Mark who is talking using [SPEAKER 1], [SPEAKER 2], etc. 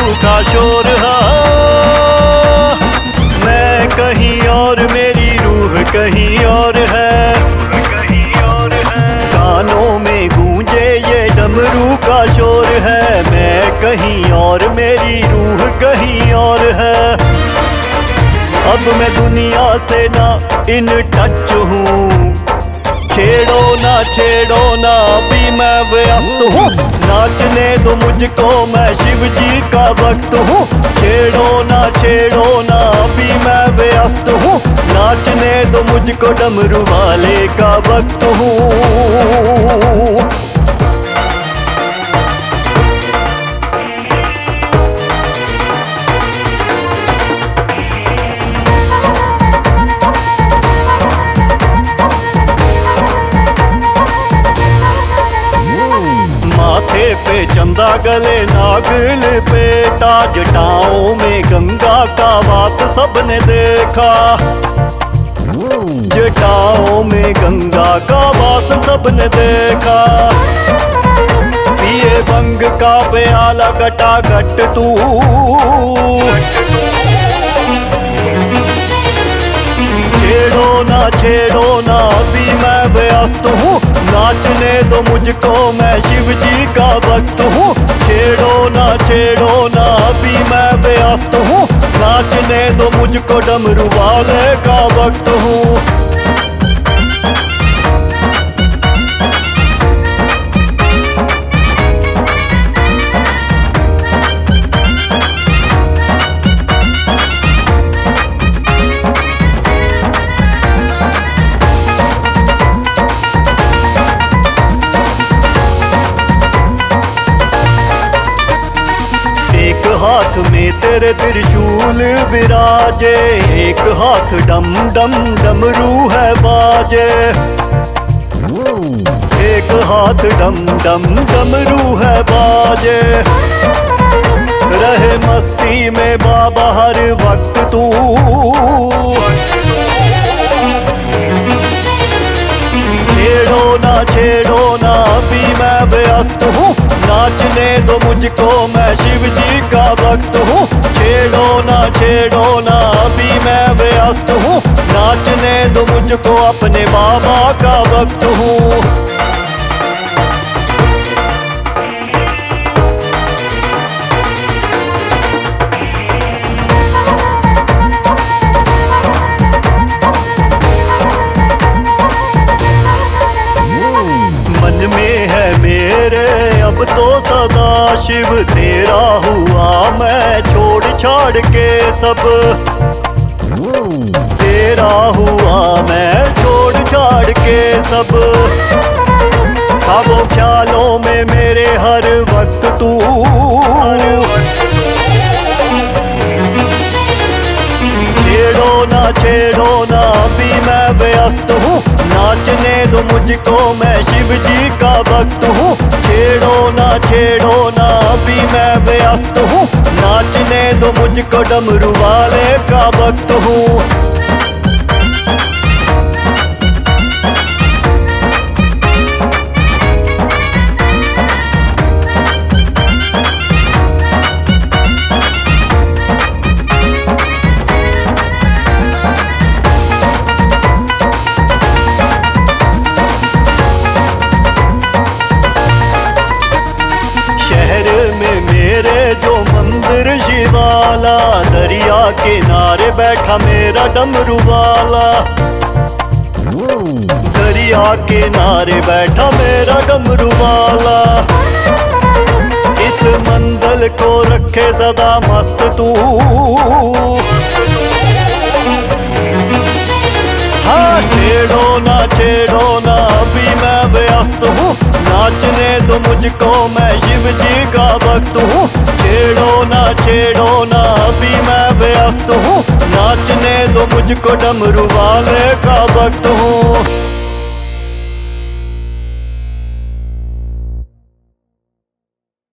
[SPEAKER 1] का शोर है। मैं कहीं और मेरी रूह कहीं और है। कानों में गूंजे ये डमरू का शोर है। मैं कहीं और मेरी रूह कहीं और है। अब मैं दुनिया से ना इन टच हूँ। छेड़ो ना अभी मैं व्यस्त हूँ। नाचने दो मुझको मैं शिव जी का भक्त हूँ। छेड़ो ना अभी मैं व्यस्त हूँ। नाचने दो मुझको डमरू वाले का भक्त हूँ। माथे पे चंदा गले नागल पे ताज, जटाओं में गंगा का वास सबने देखा। जटाओं में गंगा का वास सबने देखा। पिए बंग का प्याला गटागट तू। छेड़ो ना अभी मैं व्यस्त हूँ। नाचने दो मुझको मैं शिव जी का भक्त हूँ। छेड़ो ना अभी मैं व्यस्त हूँ। नाचने दो मुझको डमरू वाले का भक्त हूँ। एक हाथ में तेरे त्रिशूल विराजे। एक हाथ डम डम डमरू है बाजे। एक हाथ डम डम डमरू है बाजे। रहे मस्ती में बाबा हर वक्त तू। छेड़ो ना अभी मैं व्यस्त हूँ। नाचने दो मुझको मैं शिव जी का भक्त हूँ। छेड़ो ना अभी मैं व्यस्त हूँ। नाचने दो मुझको अपने बाबा का भक्त हूँ। मन में है मेरे अब तो सदा शिव तेरा हुआ मैं छोड़ छाड़ के सब। तेरा हुआ मैं छोड़ छाड़ के सब। ख्वाबों ख्यालों में मेरे हर वक्त तू। छेड़ो ना अभी मैं व्यस्त हूँ। नाचने दो मुझको मैं शिव जी का भक्त हूँ। छेड़ो ना अभी मैं व्यस्त हूँ। नाचने दो मुझको डमरू वाले का भक्त हूँ। जो मंदिर शिवाला, दरिया किनारे बैठा मेरा डमरू वाला। दरिया किनारे बैठा मेरा डमरू वाला। इस मंजिल को रखे सदा मस्त तू। हाँ छेड़ो ना अभी मैं व्यस्त हूँ। नाचने दो मुझको मैं शिव जी का भक्त हूँ। छेड़ो ना अभी मैं व्यस्त हूँ। नाचने दो मुझको डमरू वाले का भक्त हूँ।